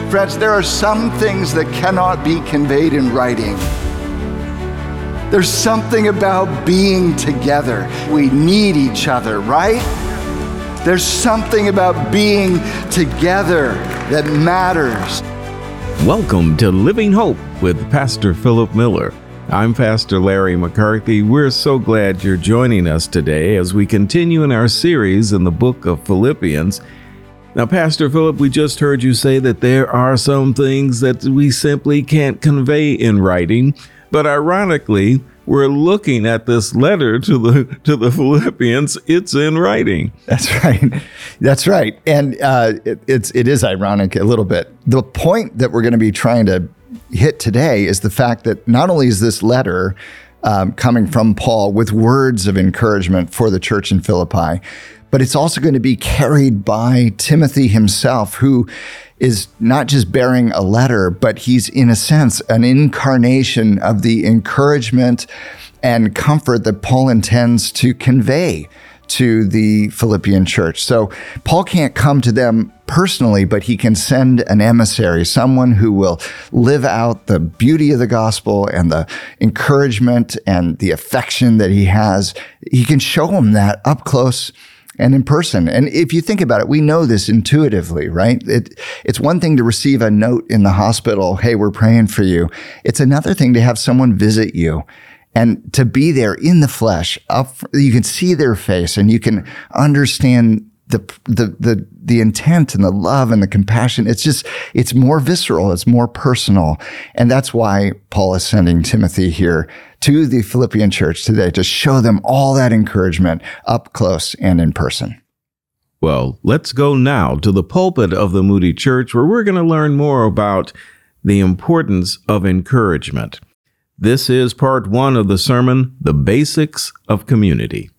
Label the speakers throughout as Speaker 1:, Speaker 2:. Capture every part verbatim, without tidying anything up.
Speaker 1: Friends, there are some things that cannot be conveyed in writing. There's something about being together. We need each other, right? There's something about being together that matters.
Speaker 2: Welcome to Living Hope with Pastor Philip Miller. I'm Pastor Larry McCarthy. We're so glad you're joining us today as we continue in our series in the book of Philippians. Now, Pastor Philip, we just heard you say that there are some things that we simply can't convey in writing, but ironically, we're looking at this letter to the to the Philippians. It's in writing.
Speaker 3: That's right. That's right. And uh, it, it's it is ironic a little bit. The point that we're going to be trying to hit today is the fact that not only is this letter um, coming from Paul with words of encouragement for the church in Philippi, but it's also going to be carried by Timothy himself, who is not just bearing a letter, but he's, in a sense, an incarnation of the encouragement and comfort that Paul intends to convey to the Philippian church. So Paul can't come to them personally, but he can send an emissary, someone who will live out the beauty of the gospel and the encouragement and the affection that he has. He can show them that up close and in person. And if you think about it, we know this intuitively, right? It, it's one thing to receive a note in the hospital, hey, we're praying for you. It's another thing to have someone visit you and to be there in the flesh. Up, you can see their face and you can understand the, the, the, the intent and the love and the compassion. It's just, it's more visceral. It's more personal. And that's why Paul is sending Timothy here to the Philippian church today to show them all that encouragement up close and in person.
Speaker 2: Well, let's go now to the pulpit of the Moody Church, where we're going to learn more about the importance of encouragement. This is part one of the sermon, The Basics of Community.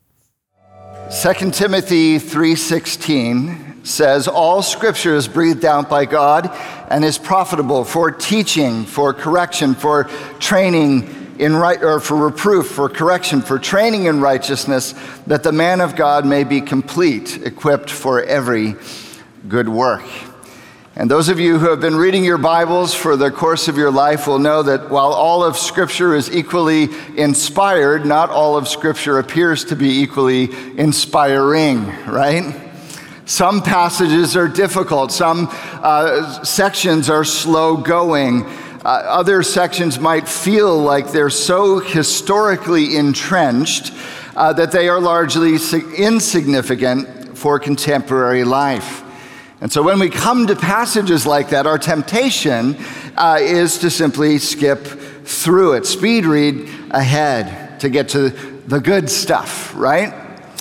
Speaker 1: Second Timothy three sixteen says, all scripture is breathed out by God and is profitable for teaching, for correction, for training in right, or for reproof, for correction, for training in righteousness, that the man of God may be complete, equipped for every good work. And those of you who have been reading your Bibles for the course of your life will know that while all of Scripture is equally inspired, not all of Scripture appears to be equally inspiring, right? Some passages are difficult. Some uh, sections are slow going. Uh, other sections might feel like they're so historically entrenched uh, that they are largely insignificant for contemporary life. And so when we come to passages like that, our temptation uh, is to simply skip through it, speed read ahead to get to the good stuff, right?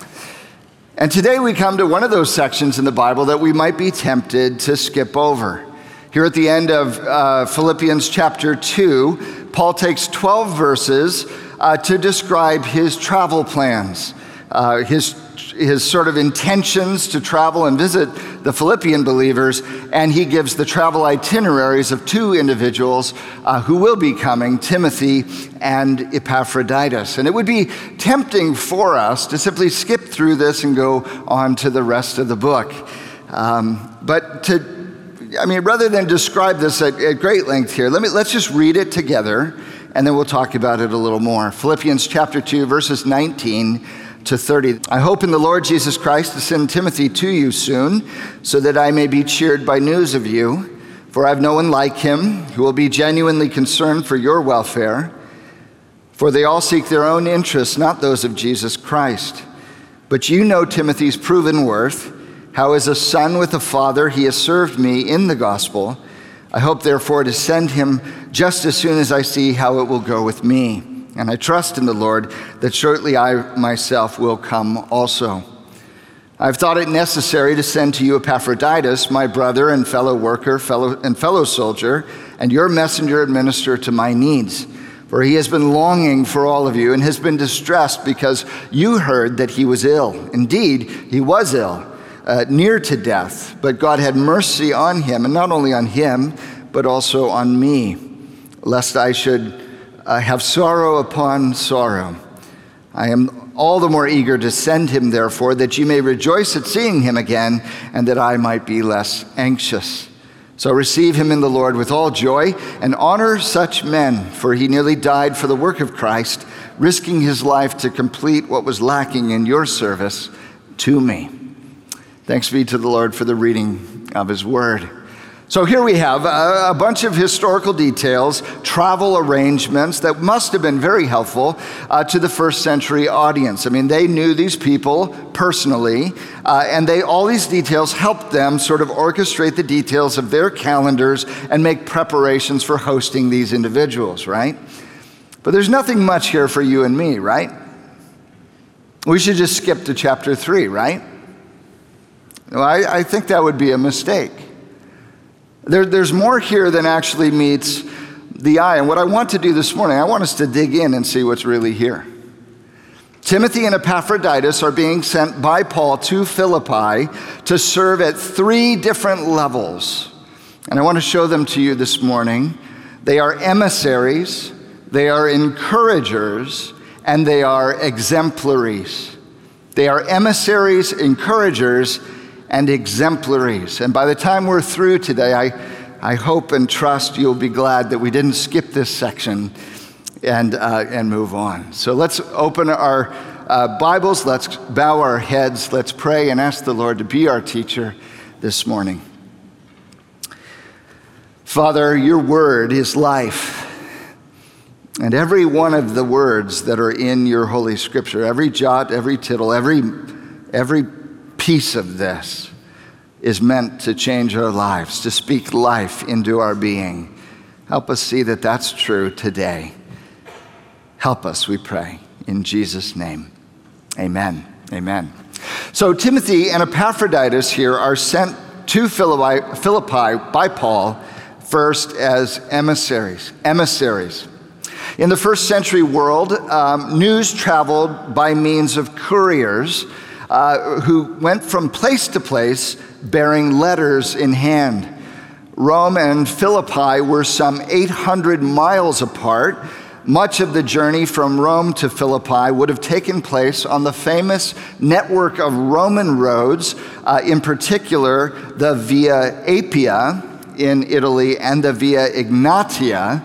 Speaker 1: And today we come to one of those sections in the Bible that we might be tempted to skip over. Here at the end of uh, Philippians chapter two, Paul takes twelve verses uh, to describe his travel plans, uh, his, his sort of intentions to travel and visit the Philippian believers, and he gives the travel itineraries of two individuals uh, who will be coming, Timothy and Epaphroditus. And it would be tempting for us to simply skip through this and go on to the rest of the book. Um, but to I mean, rather than describe this at, at great length here, let me, let's just read it together, and then we'll talk about it a little more. Philippians chapter two, verses nineteen to thirty. I hope in the Lord Jesus Christ to send Timothy to you soon, so that I may be cheered by news of you. For I have no one like him who will be genuinely concerned for your welfare. For they all seek their own interests, not those of Jesus Christ. But you know Timothy's proven worth, how as a son with a father he has served me in the gospel. I hope therefore to send him just as soon as I see how it will go with me. And I trust in the Lord that shortly I myself will come also. I've thought it necessary to send to you Epaphroditus, my brother and fellow worker, fellow and fellow soldier, and your messenger and minister to my needs. For he has been longing for all of you and has been distressed because you heard that he was ill. Indeed, he was ill. Uh, near to death, but God had mercy on him, and not only on him, but also on me, lest I should uh, have sorrow upon sorrow. I am all the more eager to send him, therefore, that you may rejoice at seeing him again, and that I might be less anxious. So receive him in the Lord with all joy and honor such men, for he nearly died for the work of Christ, risking his life to complete what was lacking in your service to me. Thanks be to the Lord for the reading of his word. So here we have a, a bunch of historical details, travel arrangements that must have been very helpful uh, to the first century audience. I mean, they knew these people personally, uh, and they all these details helped them sort of orchestrate the details of their calendars and make preparations for hosting these individuals, right? But there's nothing much here for you and me, right? We should just skip to chapter three, right? Well, I, I think that would be a mistake. There, there's more here than actually meets the eye. And what I want to do this morning, I want us to dig in and see what's really here. Timothy and Epaphroditus are being sent by Paul to Philippi to serve at three different levels. And I want to show them to you this morning. They are emissaries, they are encouragers, and they are exemplaries. They are emissaries, encouragers, and exemplaries. And by the time we're through today, I, I hope and trust you'll be glad that we didn't skip this section and, uh, and move on. So let's open our uh, Bibles, let's bow our heads, let's pray and ask the Lord to be our teacher this morning. Father, your word is life. And every one of the words that are in your Holy Scripture, every jot, every tittle, every every piece of this is meant to change our lives, to speak life into our being. Help us see that that's true today. Help us, we pray, in Jesus' name. Amen. Amen. So Timothy and Epaphroditus here are sent to Philippi, Philippi by Paul first as emissaries. Emissaries. In the first century world, um, news traveled by means of couriers uh, who went from place to place bearing letters in hand. Rome and Philippi were some eight hundred miles apart. Much of the journey from Rome to Philippi would have taken place on the famous network of Roman roads, uh, in particular the Via Appia in Italy and the Via Egnatia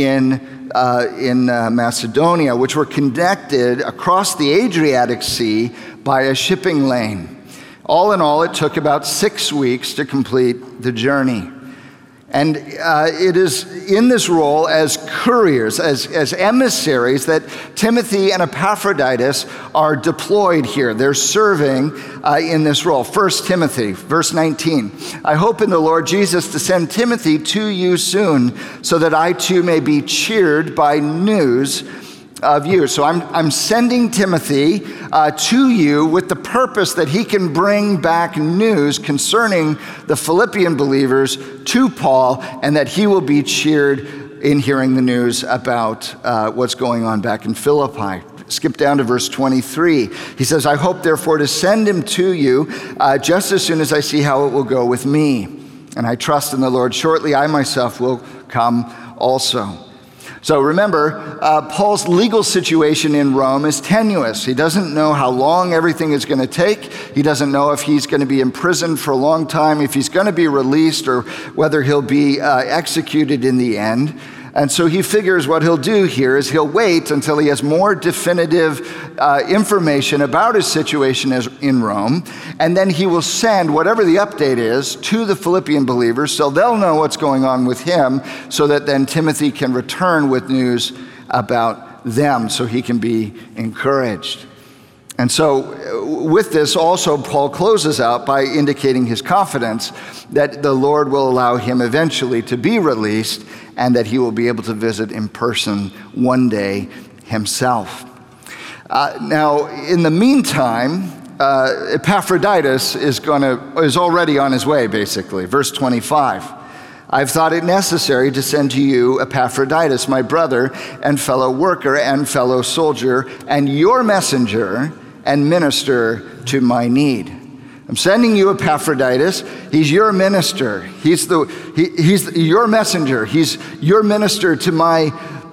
Speaker 1: in Uh, in uh, Macedonia, which were connected across the Adriatic Sea by a shipping lane. All in all, it took about six weeks to complete the journey. And uh, it is in this role as couriers, as, as emissaries, that Timothy and Epaphroditus are deployed here. They're serving uh, in this role. First Timothy, verse nineteen. I hope in the Lord Jesus to send Timothy to you soon, so that I too may be cheered by news of you. So I'm, I'm sending Timothy uh, to you with the purpose that he can bring back news concerning the Philippian believers to Paul, and that he will be cheered in hearing the news about uh, what's going on back in Philippi. Skip down to verse twenty-three. He says, I hope therefore to send him to you uh, just as soon as I see how it will go with me. And I trust in the Lord, shortly I myself will come also. So remember, uh, Paul's legal situation in Rome is tenuous. He doesn't know how long everything is going to take. He doesn't know if he's going to be imprisoned for a long time, if he's going to be released, or whether he'll be uh, executed in the end. And so he figures what he'll do here is he'll wait until he has more definitive uh, information about his situation as in Rome, and then he will send whatever the update is to the Philippian believers so they'll know what's going on with him, so that then Timothy can return with news about them so he can be encouraged. And so with this also, Paul closes out by indicating his confidence that the Lord will allow him eventually to be released, and that he will be able to visit in person one day himself. Uh, now, in the meantime, uh, Epaphroditus is going to is already on his way, basically. Verse twenty-five. I've thought it necessary to send to you Epaphroditus, my brother and fellow worker and fellow soldier, and your messenger and minister to my need. I'm sending you Epaphroditus. He's your minister. He's the he, he's your messenger. He's your minister to my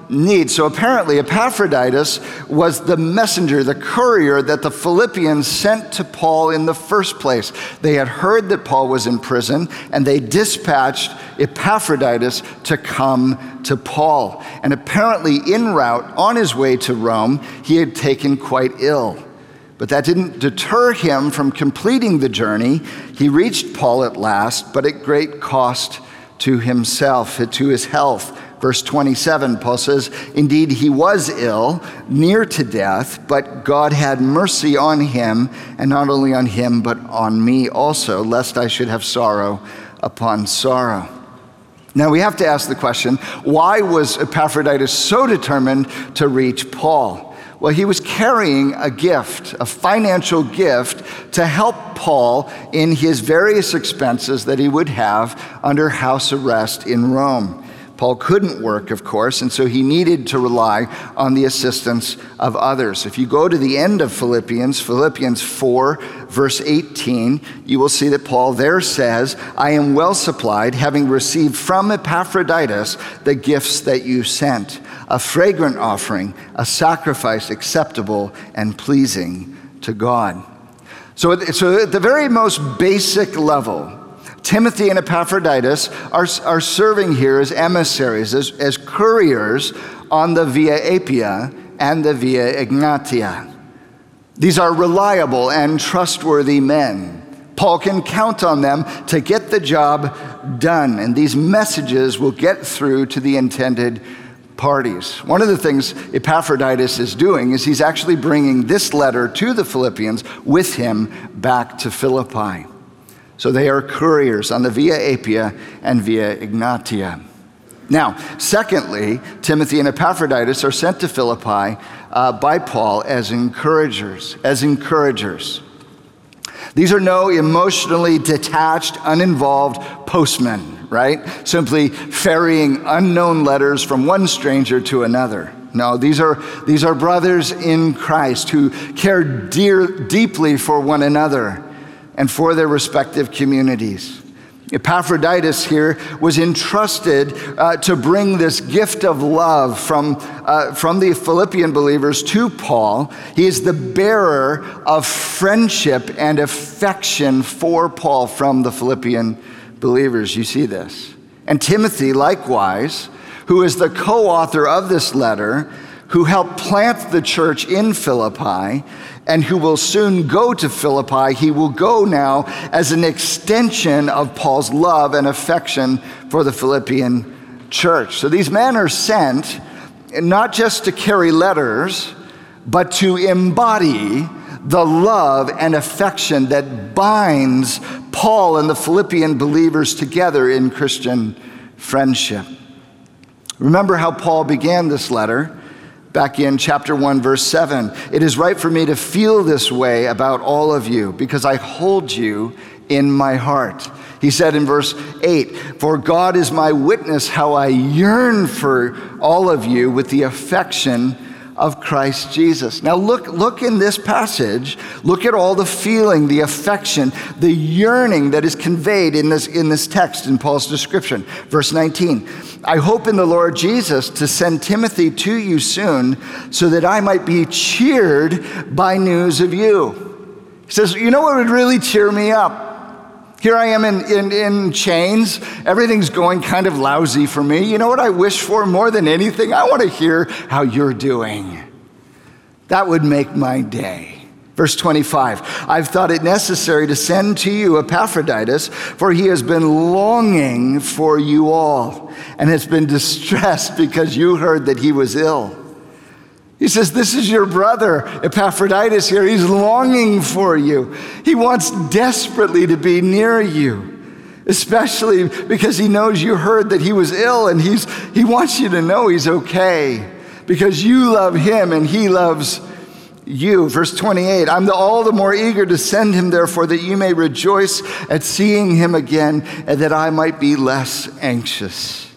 Speaker 1: need. So apparently Epaphroditus was the messenger, the courier that the Philippians sent to Paul in the first place. They had heard that Paul was in prison, and they dispatched Epaphroditus to come to Paul. And apparently en route, on his way to Rome, he had taken quite ill. But that didn't deter him from completing the journey. He reached Paul at last, but at great cost to himself, to his health. Verse twenty-seven, Paul says, indeed, he was ill, near to death, but God had mercy on him, and not only on him, but on me also, lest I should have sorrow upon sorrow. Now we have to ask the question, why was Epaphroditus so determined to reach Paul? Well, he was carrying a gift, a financial gift, to help Paul in his various expenses that he would have under house arrest in Rome. Paul couldn't work, of course, and so he needed to rely on the assistance of others. If you go to the end of Philippians, Philippians four, verse eighteen, you will see that Paul there says, I am well supplied, having received from Epaphroditus the gifts that you sent, a fragrant offering, a sacrifice acceptable and pleasing to God. So, so at the very most basic level, Timothy and Epaphroditus are, are serving here as emissaries, as, as couriers on the Via Appia and the Via Egnatia. These are reliable and trustworthy men. Paul can count on them to get the job done, and these messages will get through to the intended parties. One of the things Epaphroditus is doing is he's actually bringing this letter to the Philippians with him back to Philippi. So they are couriers on the Via Appia and Via Egnatia. Now, secondly, Timothy and Epaphroditus are sent to Philippi uh, by Paul as encouragers, as encouragers. These are no emotionally detached, uninvolved postmen, right? Simply ferrying unknown letters from one stranger to another. No, these are, these are brothers in Christ who care dear, deeply for one another and for their respective communities. Epaphroditus here was entrusted uh, to bring this gift of love from, uh, from the Philippian believers to Paul. He is the bearer of friendship and affection for Paul from the Philippian believers. You see this. And Timothy, likewise, who is the co-author of this letter, who helped plant the church in Philippi, and who will soon go to Philippi. He will go now as an extension of Paul's love and affection for the Philippian church. So these men are sent not just to carry letters, but to embody the love and affection that binds Paul and the Philippian believers together in Christian friendship. Remember how Paul began this letter? Back in chapter one, verse seven, it is right for me to feel this way about all of you because I hold you in my heart. He said in verse eight, for God is my witness how I yearn for all of you with the affection of Christ Jesus. Now look, look in this passage, look at all the feeling, the affection, the yearning that is conveyed in this, in this text in Paul's description. Verse nineteen, I hope in the Lord Jesus to send Timothy to you soon so that I might be cheered by news of you. He says, you know what would really cheer me up? Here I am in, in, in chains. Everything's going kind of lousy for me. You know what I wish for more than anything? I want to hear how you're doing. That would make my day. Verse twenty-five, I've thought it necessary to send to you Epaphroditus, for he has been longing for you all and has been distressed because you heard that he was ill. He says, this is your brother, Epaphroditus here. He's longing for you. He wants desperately to be near you, especially because he knows you heard that he was ill, and he's he wants you to know he's okay because you love him and he loves you. Verse twenty-eight, I'm the, all the more eager to send him, therefore, that you may rejoice at seeing him again and that I might be less anxious.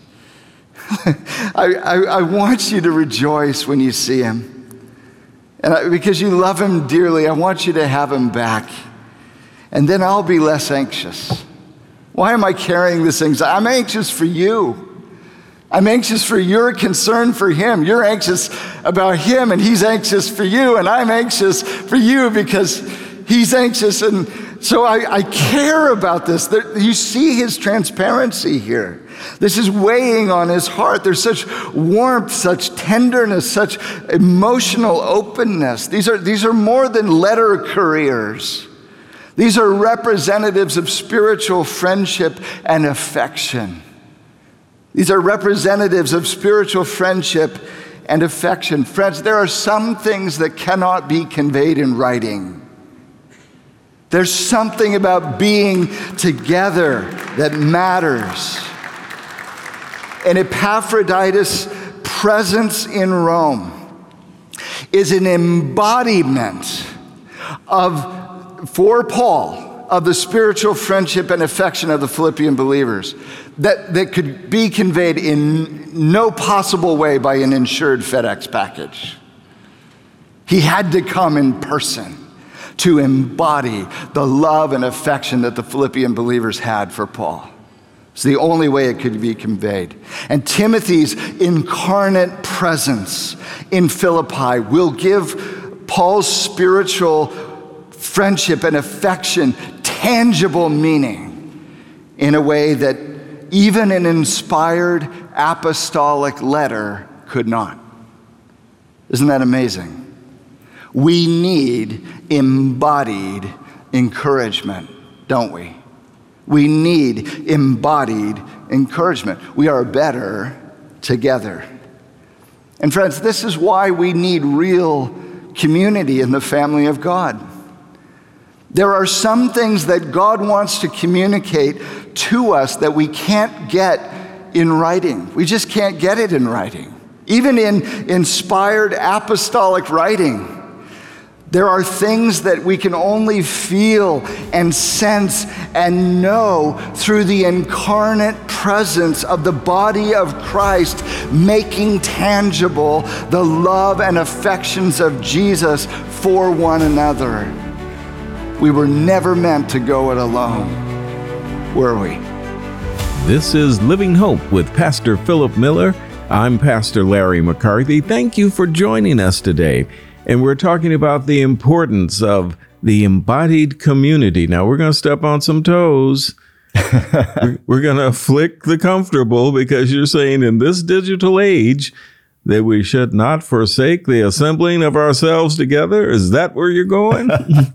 Speaker 1: I, I, I want you to rejoice when you see him. And I, because you love him dearly, I want you to have him back. And then I'll be less anxious. Why am I carrying this anxiety? I'm anxious for you. I'm anxious for your concern for him. You're anxious about him, and he's anxious for you, and I'm anxious for you because he's anxious. And so I, I care about this. There, you see his transparency here. This is weighing on his heart. There's such warmth, such tenderness, such emotional openness. These are, these are more than letter couriers. These are representatives of spiritual friendship and affection. These are representatives of spiritual friendship and affection. Friends, there are some things that cannot be conveyed in writing. There's something about being together that matters. And Epaphroditus' presence in Rome is an embodiment of, for Paul, of the spiritual friendship and affection of the Philippian believers that, that could be conveyed in no possible way by an insured FedEx package. He had to come in person to embody the love and affection that the Philippian believers had for Paul. It's the only way it could be conveyed. And Timothy's incarnate presence in Philippi will give Paul's spiritual friendship and affection tangible meaning in a way that even an inspired apostolic letter could not. Isn't that amazing? We need embodied encouragement, don't we? We need embodied encouragement. We are better together. And friends, this is why we need real community in the family of God. There are some things that God wants to communicate to us that we can't get in writing. We just can't get it in writing. Even in inspired apostolic writing, there are things that we can only feel and sense and know through the incarnate presence of the body of Christ, making tangible the love and affections of Jesus for one another. We were never meant to go it alone, were we?
Speaker 2: This is Living Hope with Pastor Philip Miller. I'm Pastor Larry McCarthy. Thank you for joining us today. And we're talking about the importance of the embodied community. Now, we're going to step on some toes. we're we're going to flick the comfortable because you're saying in this digital age that we should not forsake the assembling of ourselves together? Is that where you're going?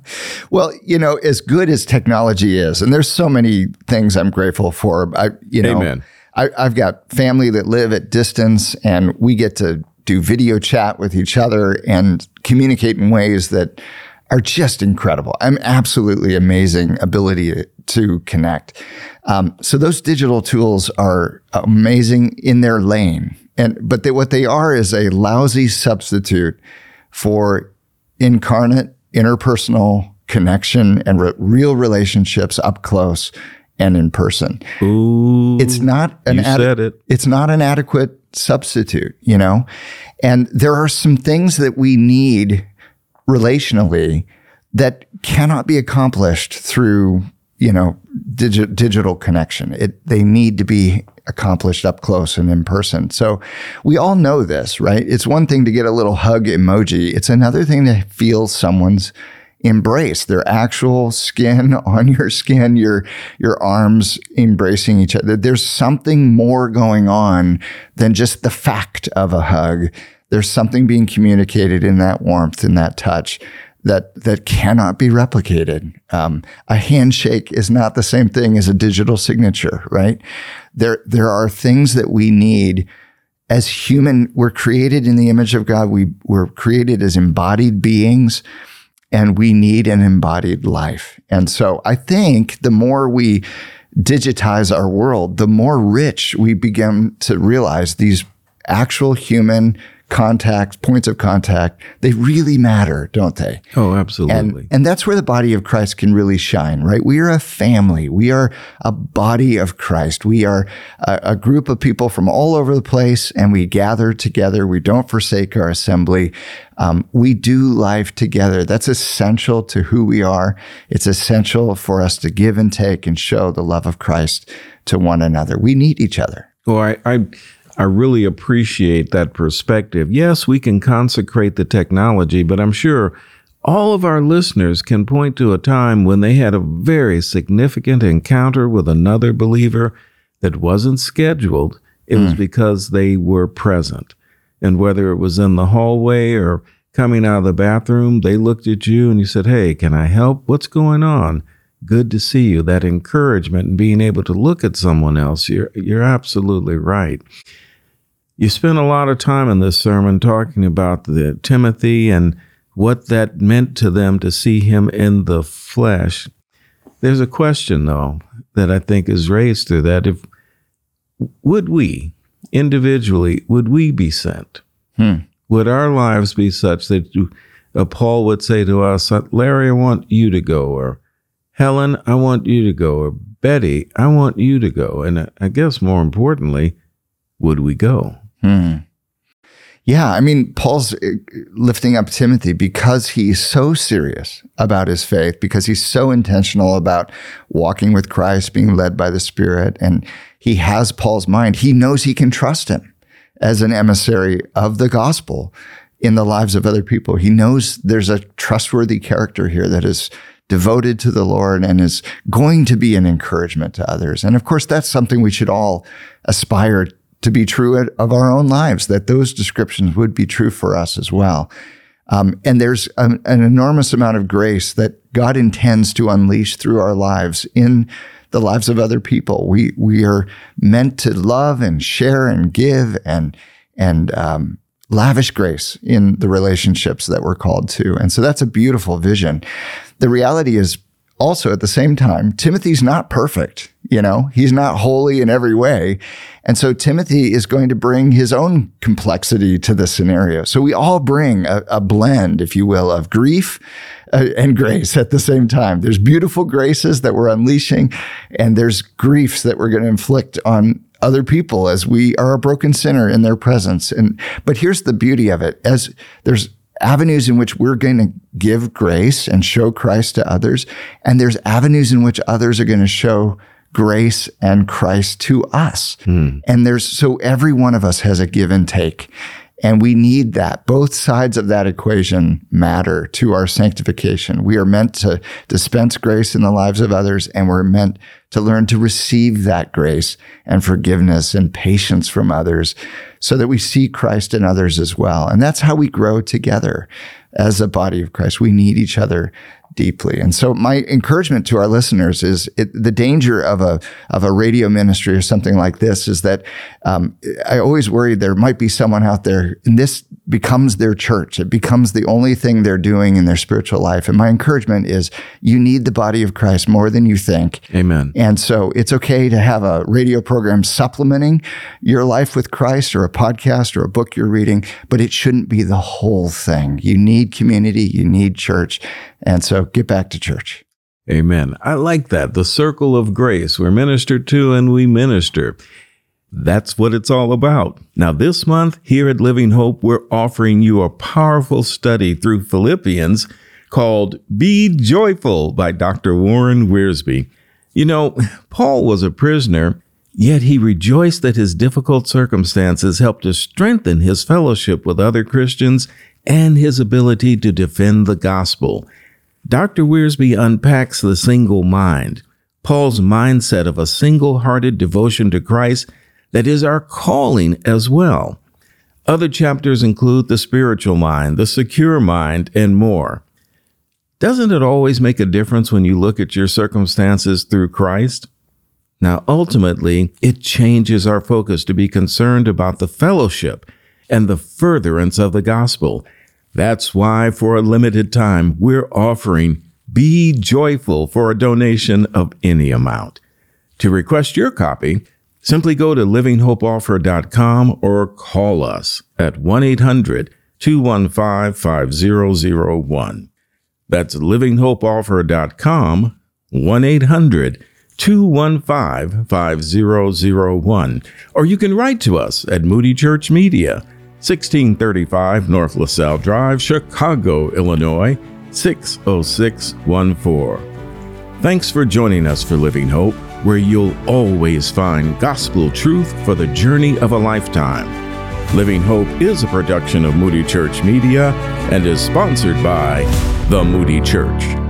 Speaker 3: Well, you know, as good as technology is, and there's so many things I'm grateful for. I, you know,
Speaker 2: Amen.
Speaker 3: I, I've got family that live at distance, and we get to do video chat with each other and communicate in ways that are just incredible. I'm absolutely amazing ability to connect. Um, so those digital tools are amazing in their lane. And but they, what they are is a lousy substitute for incarnate, interpersonal connection and re- real relationships up close and in person.
Speaker 2: Ooh,
Speaker 3: it's not an
Speaker 2: you
Speaker 3: ade-
Speaker 2: said it.
Speaker 3: It's not an adequate substitute, you know. And there are some things that we need relationally that cannot be accomplished through, you know, digi- digital connection. It they need to be accomplished up close and in person. So we all know this, right? It's one thing to get a little hug emoji. It's another thing to feel someone's embrace, their actual skin on your skin, your your arms embracing each other. There's something more going on than just the fact of a hug. There's something being communicated in that warmth, in that touch, that that cannot be replicated. Um, a handshake is not the same thing as a digital signature, right? There, there are things that we need as human. We're created in the image of God. We were created as embodied beings, and we need an embodied life. And so I think the more we digitize our world, the more rich we begin to realize these actual human contact, points of contact, they really matter, don't they?
Speaker 2: Oh, absolutely.
Speaker 3: And, and that's where the body of Christ can really shine, right? We are a family. We are a body of Christ. We are a, a group of people from all over the place, and we gather together. We don't forsake our assembly. Um, we do life together. That's essential to who we are. It's essential for us to give and take and show the love of Christ to one another. We need each other.
Speaker 2: Well, I, I I really appreciate that perspective. Yes, we can consecrate the technology, but I'm sure all of our listeners can point to a time when they had a very significant encounter with another believer that wasn't scheduled. It mm. was because they were present. And whether it was in the hallway or coming out of the bathroom, they looked at you and you said, "Hey, can I help? What's going on? Good to see you." That encouragement and being able to look at someone else, you're, you're absolutely right. You spent a lot of time in this sermon talking about the Timothy and what that meant to them to see him in the flesh. There's a question, though, that I think is raised through that. If would we, individually, would we be sent?
Speaker 3: Hmm.
Speaker 2: Would our lives be such that you, uh, Paul would say to us, "Larry, I want you to go," or "Helen, I want you to go," or "Betty, I want you to go"? And I guess more importantly, would we go?
Speaker 3: Hmm. Yeah, I mean, Paul's lifting up Timothy because he's so serious about his faith, because he's so intentional about walking with Christ, being led by the Spirit, and he has Paul's mind. He knows he can trust him as an emissary of the gospel in the lives of other people. He knows there's a trustworthy character here that is devoted to the Lord and is going to be an encouragement to others. And of course, that's something we should all aspire to. to be true of our own lives, that those descriptions would be true for us as well. Um, and there's an, an enormous amount of grace that God intends to unleash through our lives in the lives of other people. We we are meant to love and share and give and and um, lavish grace in the relationships that we're called to. And so that's a beautiful vision. The reality is also at the same time, Timothy's not perfect. You know, he's not holy in every way. And so Timothy is going to bring his own complexity to the scenario. So we all bring a, a blend, if you will, of grief uh, and grace at the same time. There's beautiful graces that we're unleashing, and there's griefs that we're going to inflict on other people as we are a broken sinner in their presence. And but here's the beauty of it. As there's avenues in which we're going to give grace and show Christ to others, and there's avenues in which others are going to show grace and Christ to us. Hmm. And there's, so every one of us has a give and take, and we need that. Both sides of that equation matter to our sanctification. We are meant to dispense grace in the lives of others, and we're meant to learn to receive that grace and forgiveness and patience from others so that we see Christ in others as well. And that's how we grow together as a body of Christ. We need each other deeply. And so my encouragement to our listeners is it, the danger of a of a radio ministry or something like this is that um, I always worry there might be someone out there and this becomes their church. It becomes the only thing they're doing in their spiritual life. And my encouragement is you need the body of Christ more than you think.
Speaker 2: Amen.
Speaker 3: And so it's okay to have a radio program supplementing your life with Christ, or a podcast, or a book you're reading, but it shouldn't be the whole thing. You need community, you need church. And so get back to church.
Speaker 2: Amen. I like that. The circle of grace. We're ministered to and we minister. That's what it's all about. Now, this month here at Living Hope, we're offering you a powerful study through Philippians called Be Joyful by Doctor Warren Wiersbe. You know, Paul was a prisoner, yet he rejoiced that his difficult circumstances helped to strengthen his fellowship with other Christians and his ability to defend the gospel. Doctor Wiersbe unpacks the single mind, Paul's mindset of a single-hearted devotion to Christ that is our calling as well. Other chapters include the spiritual mind, the secure mind, and more. Doesn't it always make a difference when you look at your circumstances through Christ? Now, ultimately, it changes our focus to be concerned about the fellowship and the furtherance of the gospel. That's why, for a limited time, we're offering Be Joyful for a donation of any amount. To request your copy, simply go to living hope offer dot com or call us at one eight hundred two one five five zero zero one. That's living hope offer dot com, one eight hundred two one five five zero zero one. Or you can write to us at Moody Church Media, sixteen thirty-five North LaSalle Drive, Chicago, Illinois, six oh six one four. Thanks for joining us for Living Hope. where you'll always find gospel truth for the journey of a lifetime. Living Hope is a production of Moody Church Media and is sponsored by The Moody Church.